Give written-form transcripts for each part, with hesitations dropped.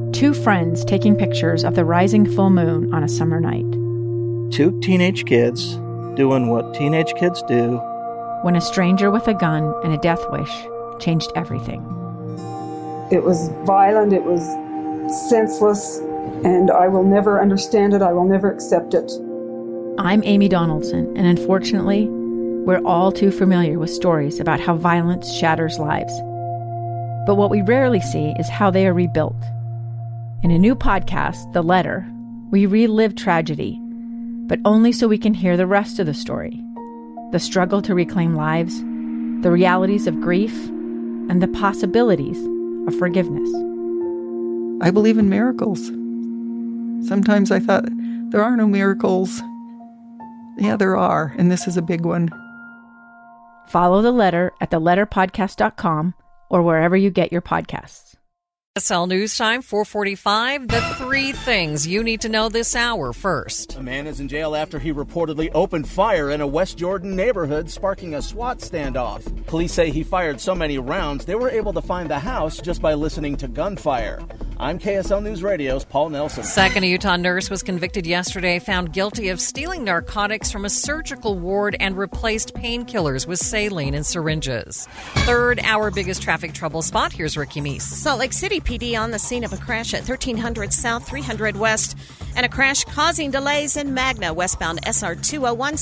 Two friends taking pictures of the rising full moon on a summer night. Two teenage kids doing what teenage kids do. When a stranger with a gun and a death wish changed everything. It was violent, it was senseless, and I will never understand it, I will never accept it. I'm Amy Donaldson, and unfortunately, we're all too familiar with stories about how violence shatters lives. But what we rarely see is how they are rebuilt. In a new podcast, The Letter, we relive tragedy, but only so we can hear the rest of the story. The struggle to reclaim lives, the realities of grief, and the possibilities of forgiveness. I believe in miracles. Sometimes I thought, there are no miracles. Yeah, there are, and this is a big one. Follow The Letter at theletterpodcast.com or wherever you get your podcasts. KSL News Time, 4:45. The three things you need to know this hour first. A man is in jail after he reportedly opened fire in a West Jordan neighborhood, sparking a SWAT standoff. Police say he fired so many rounds they were able to find the house just by listening to gunfire. I'm KSL News Radio's Paul Nelson. Second, a Utah nurse was convicted yesterday, found guilty of stealing narcotics from a surgical ward and replaced painkillers with saline and syringes. Third, our biggest traffic trouble spot. Here's Ricky Meese. Salt Lake City PD on the scene of a crash at 1300 South, 300 West, and a crash causing delays in Magna, westbound SR 201,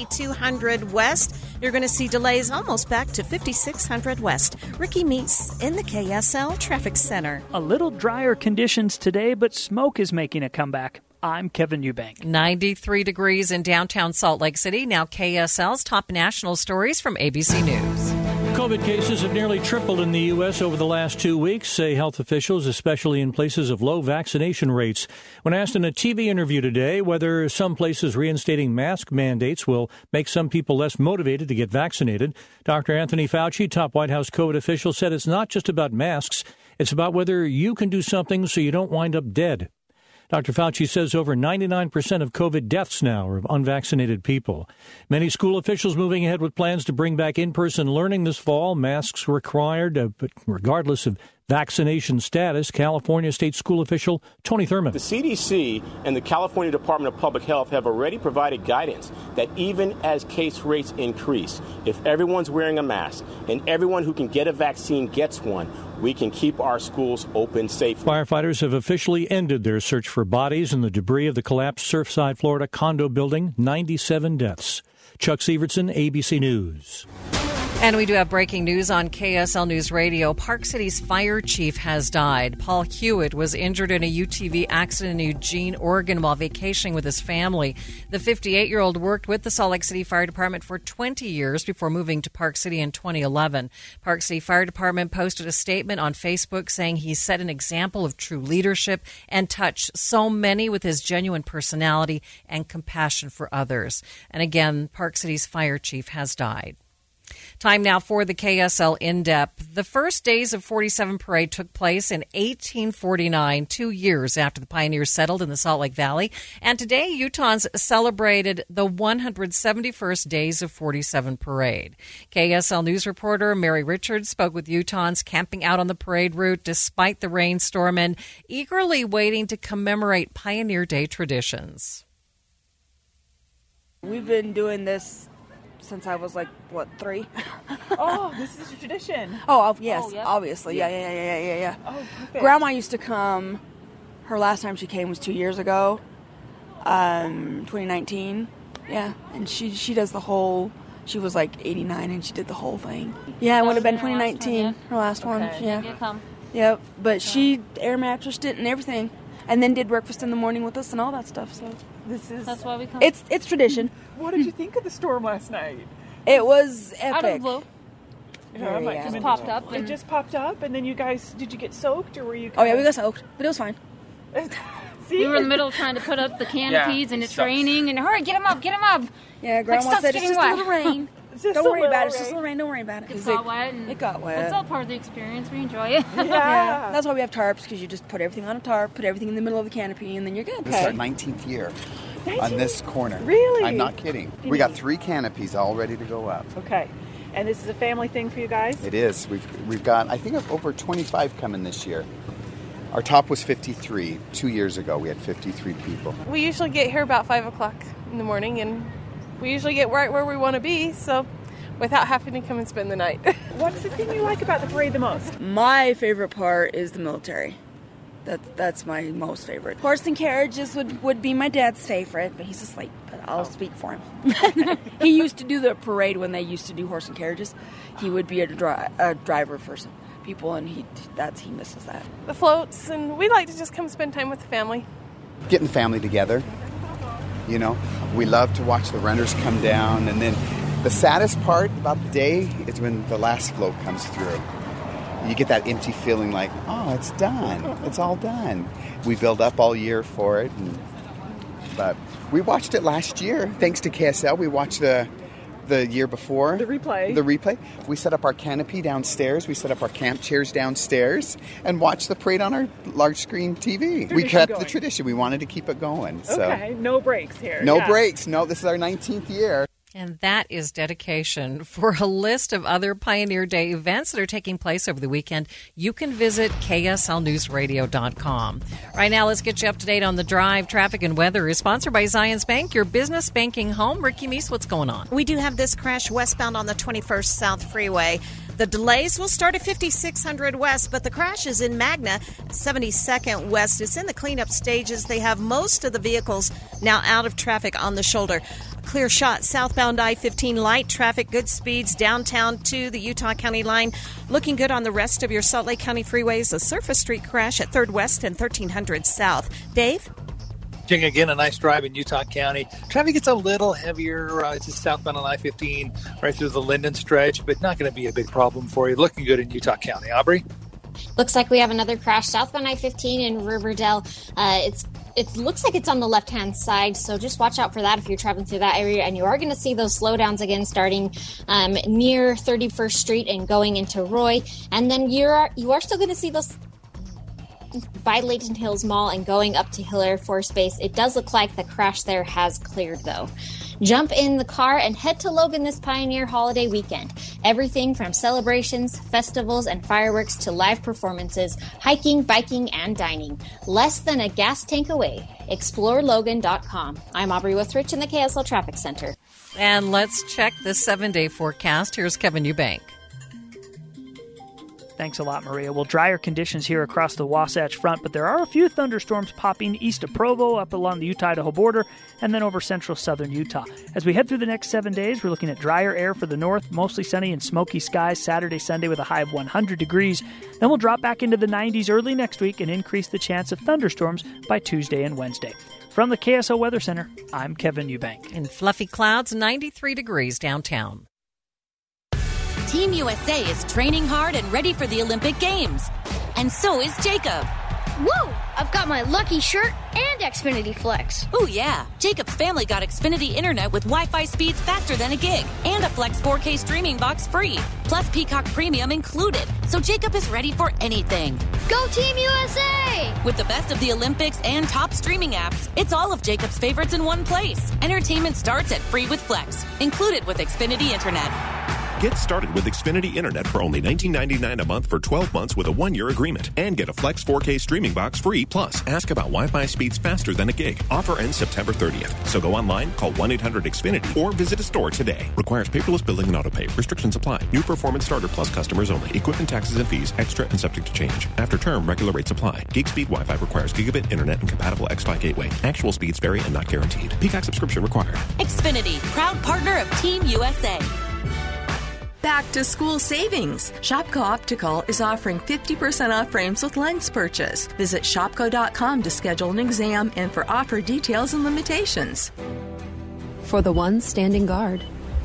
7200 West. You're going to see delays almost back to 5600 West. Ricky Meese in the KSL Traffic Center. A little drier conditions today, but smoke is making a comeback. I'm Kevin Eubank. 93 degrees in downtown Salt Lake City. Now KSL's top national stories from ABC News. COVID cases have nearly tripled in the U.S. over the last 2 weeks, say health officials, especially in places of low vaccination rates. When asked in a TV interview today whether some places reinstating mask mandates will make some people less motivated to get vaccinated, Dr. Anthony Fauci, top White House COVID official, said it's not just about masks. It's about whether you can do something so you don't wind up dead. Dr. Fauci says over 99% of COVID deaths now are of unvaccinated people. Many school officials moving ahead with plans to bring back in-person learning this fall. Masks required, but regardless of vaccination status. California state school official Tony Thurmond. The CDC and the California Department of Public Health have already provided guidance that even as case rates increase, if everyone's wearing a mask and everyone who can get a vaccine gets one, we can keep our schools open safely. Firefighters have officially ended their search for bodies in the debris of the collapsed Surfside, Florida condo building. 97 deaths. Chuck Sievertson, ABC News. And we do have breaking news on KSL News Radio. Park City's fire chief has died. Paul Hewitt was injured in a UTV accident in Eugene, Oregon while vacationing with his family. The 58-year-old worked with the Salt Lake City Fire Department for 20 years before moving to Park City in 2011. Park City Fire Department posted a statement on Facebook saying he set an example of true leadership and touched so many with his genuine personality and compassion for others. And again, Park City's fire chief has died. Time now for the KSL In-Depth. The first days of 47 Parade took place in 1849, 2 years after the pioneers settled in the Salt Lake Valley. And today, Utahns celebrated the 171st days of 47 Parade. KSL News reporter Mary Richards spoke with Utahns camping out on the parade route despite the rainstorm and eagerly waiting to commemorate Pioneer Day traditions. We've been doing this since I was 3? Oh, this is a tradition. Oh, yes, yeah. Obviously. Yeah. Oh, perfect. Grandma used to come. Her last time she came was 2 years ago, 2019. Yeah, and she does the whole. She was 89 and she did the whole thing. Yeah, it would have been 2019. Her last one. Yeah. You come. Yep, but she air mattressed it and everything, and then did breakfast in the morning with us and all that stuff. So that's why we come. It's tradition. What did you think of the storm last night? It was epic. Out of the blue. Yeah. Just popped up. It just popped up, and then you guys, did you get soaked, or were you? Oh yeah, we got soaked, but it was fine. See? We were in the middle trying to put up the canopies, and it's raining, and hurry, get them up. Yeah, Grandma said it's just a little rain. Don't worry about it. It's just a little rain. Don't worry about it. It got wet. And it got wet. It's all part of the experience. We enjoy it. Yeah. That's why we have tarps, because you just put everything on a tarp, put everything in the middle of the canopy, and then you're good. This is our 19th year on this corner. Really? I'm not kidding. We got 3 canopies all ready to go up. Okay. And this is a family thing for you guys? It is. We've got, I think, over 25 coming this year. Our top was 53. 2 years ago, we had 53 people. We usually get here about 5 o'clock in the morning, and we usually get right where we want to be, so without having to come and spend the night. What's the thing you like about the parade the most? My favorite part is the military. That's my most favorite. Horse and carriages would be my dad's favorite, but he's asleep, but I'll speak for him. He used to do the parade when they used to do horse and carriages. He would be a driver for some people, and he misses that. The floats, and we like to just come spend time with the family. Getting the family together, you know. We love to watch the runners come down, and then the saddest part about the day is when the last float comes through. You get that empty feeling like, oh, it's done. It's all done. We build up all year for it. But we watched it last year. Thanks to KSL, we watched the year before. The replay. We set up our canopy downstairs. We set up our camp chairs downstairs and watched the parade on our large screen TV. We kept the tradition. We wanted to keep it going. Okay, no breaks here. No breaks. No, this is our 19th year. And that is dedication. For a list of other Pioneer Day events that are taking place over the weekend, you can visit KSLNewsRadio.com. Right now, let's get you up to date on the drive. Traffic and weather is sponsored by Zions Bank, your business banking home. Ricky Meese, what's going on? We do have this crash westbound on the 21st South Freeway. The delays will start at 5600 West, but the crash is in Magna, 72nd West. It's in the cleanup stages. They have most of the vehicles now out of traffic on the shoulder. Clear shot southbound I-15 light traffic, good speeds downtown to the Utah County line. Looking good on the rest of your Salt Lake County freeways. A surface street crash at 3rd West and 1300 South. Dave? Again, a nice drive in Utah County. Traffic gets a little heavier just southbound on I-15 right through the Linden stretch, but not going to be a big problem for you. Looking good in Utah County. Aubrey? Looks like we have another crash southbound I-15 in Riverdale. It looks like it's on the left-hand side, so just watch out for that if you're traveling through that area. And you are going to see those slowdowns again starting near 31st Street and going into Roy. And then you are still going to see those by Layton Hills Mall and going up to Hill Air Force Base. It does look like the crash there has cleared, though. Jump in the car and head to Logan this Pioneer holiday weekend. Everything from celebrations, festivals, and fireworks to live performances, hiking, biking, and dining. Less than a gas tank away. ExploreLogan.com. I'm Aubrey Withrich in the KSL Traffic Center. And let's check the 7-day forecast. Here's Kevin Eubank. Thanks a lot, Maria. Well, drier conditions here across the Wasatch Front, but there are a few thunderstorms popping east of Provo, up along the Utah-Idaho border, and then over central southern Utah. As we head through the next 7 days, we're looking at drier air for the north, mostly sunny and smoky skies Saturday, Sunday with a high of 100 degrees. Then we'll drop back into the 90s early next week and increase the chance of thunderstorms by Tuesday and Wednesday. From the KSL Weather Center, I'm Kevin Eubank. In fluffy clouds, 93 degrees downtown. Team USA is training hard and ready for the Olympic Games. And so is Jacob. Whoa! I've got my lucky shirt and Xfinity Flex. Oh, yeah. Jacob's family got Xfinity Internet with Wi-Fi speeds faster than a gig and a Flex 4K streaming box free, plus Peacock Premium included. So Jacob is ready for anything. Go Team USA! With the best of the Olympics and top streaming apps, it's all of Jacob's favorites in one place. Entertainment starts at free with Flex, included with Xfinity Internet. Get started with Xfinity Internet for only $19.99 a month for 12 months with a 1-year agreement. And get a Flex 4K streaming box free. Plus, ask about Wi-Fi speeds faster than a gig. Offer ends September 30th. So go online, call 1-800-XFINITY, or visit a store today. Requires paperless billing and autopay. Restrictions apply. New Performance Starter Plus customers only. Equipment taxes and fees extra and subject to change. After term, regular rates apply. Gig speed Wi-Fi requires gigabit internet and compatible xFi gateway. Actual speeds vary and not guaranteed. Peacock subscription required. Xfinity, proud partner of Team USA. Back to school savings. Shopko Optical is offering 50% off frames with lens purchase. Visit shopko.com to schedule an exam and for offer details and limitations. For the ones standing guard.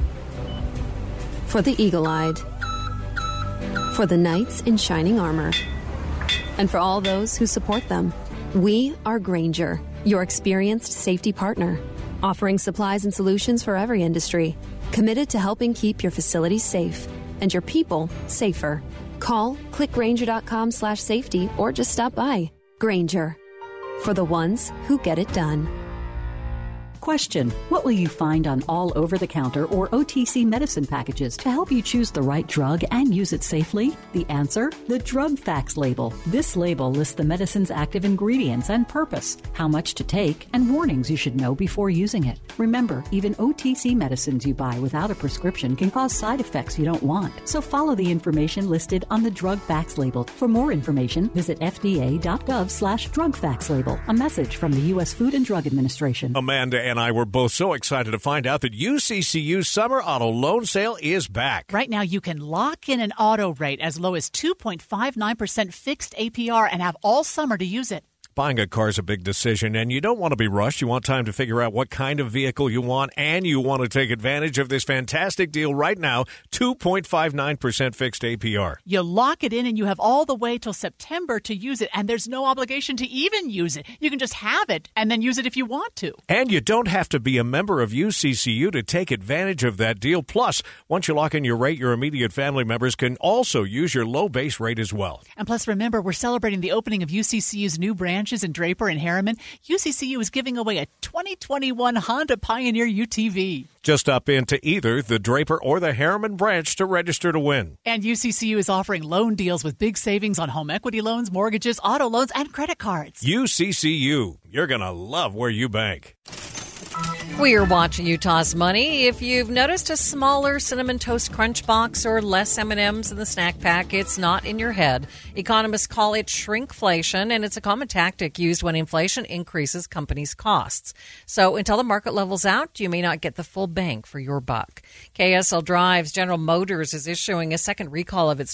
For the eagle-eyed. For the knights in shining armor. And for all those who support them. We are Grainger, your experienced safety partner, offering supplies and solutions for every industry. Committed to helping keep your facilities safe and your people safer. Call, click Grainger.com/safety, or just stop by. Grainger, for the ones who get it done. Question: what will you find on all over-the-counter or OTC medicine packages to help you choose the right drug and use it safely? The answer: the Drug Facts label. This label lists the medicine's active ingredients and purpose, how much to take, and warnings you should know before using it. Remember, even OTC medicines you buy without a prescription can cause side effects you don't want. So follow the information listed on the Drug Facts label. For more information, visit fda.gov/Drug Facts label. A message from the U.S. Food and Drug Administration. Amanda and I were both so excited to find out that UCCU's summer auto loan sale is back. Right now, you can lock in an auto rate as low as 2.59% fixed APR and have all summer to use it. Buying a car is a big decision, and you don't want to be rushed. You want time to figure out what kind of vehicle you want, and you want to take advantage of this fantastic deal right now, 2.59% fixed APR. You lock it in, and you have all the way till September to use it, and there's no obligation to even use it. You can just have it and then use it if you want to. And you don't have to be a member of UCCU to take advantage of that deal. Plus, once you lock in your rate, your immediate family members can also use your low base rate as well. And plus, remember, we're celebrating the opening of UCCU's new branches in Draper and Harriman. UCCU is giving away a 2021 Honda Pioneer UTV. Just stop into either the Draper or the Harriman branch to register to win. And UCCU is offering loan deals with big savings on home equity loans, mortgages, auto loans, and credit cards. UCCU. You're going to love where you bank. We're watching Utah's Money. If you've noticed a smaller Cinnamon Toast Crunch box or less M&Ms in the snack pack, it's not in your head. Economists call it shrinkflation, and it's a common tactic used when inflation increases companies' costs. So until the market levels out, you may not get the full bang for your buck. KSL Drives General Motors is issuing a second recall of its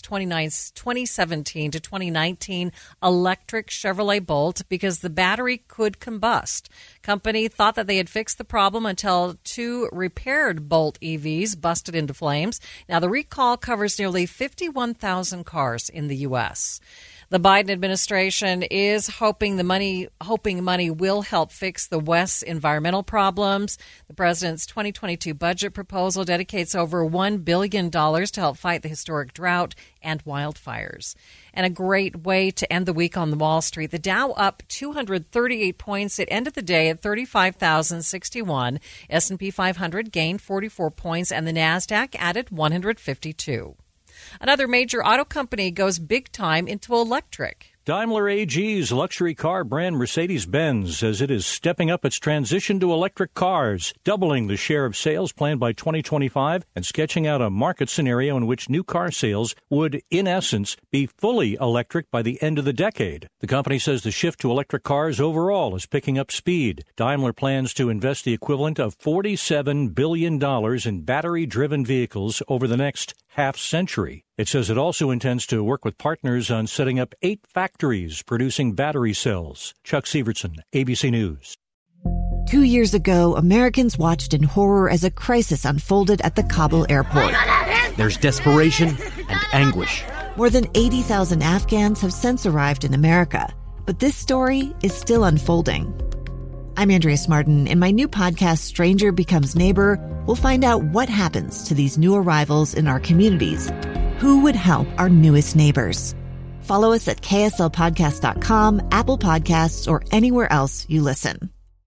2017 to 2019 electric Chevrolet Bolt because the battery could combust. Company thought that they had fixed the problem until two repaired Bolt EVs busted into flames. Now, the recall covers nearly 51,000 cars in the U.S. The Biden administration is hoping money will help fix the West's environmental problems. The president's 2022 budget proposal dedicates over $1 billion to help fight the historic drought and wildfires. And a great way to end the week on Wall Street. The Dow up 238 points. It ended the day at 35,061. S&P 500 gained 44 points, and the NASDAQ added 152. Another major auto company goes big time into electric. Daimler AG's luxury car brand Mercedes-Benz says it is stepping up its transition to electric cars, doubling the share of sales planned by 2025 and sketching out a market scenario in which new car sales would, in essence, be fully electric by the end of the decade. The company says the shift to electric cars overall is picking up speed. Daimler plans to invest the equivalent of $47 billion in battery-driven vehicles over the next half-century. It says it also intends to work with partners on setting up 8 factories producing battery cells. Chuck Sievertson, ABC News. 2 years ago, Americans watched in horror as a crisis unfolded at the Kabul airport. There's desperation and anguish. More than 80,000 Afghans have since arrived in America, but this story is still unfolding. I'm Andrea Smartin. In my new podcast, Stranger Becomes Neighbor, we'll find out what happens to these new arrivals in our communities. Who would help our newest neighbors? Follow us at kslpodcast.com, Apple Podcasts, or anywhere else you listen.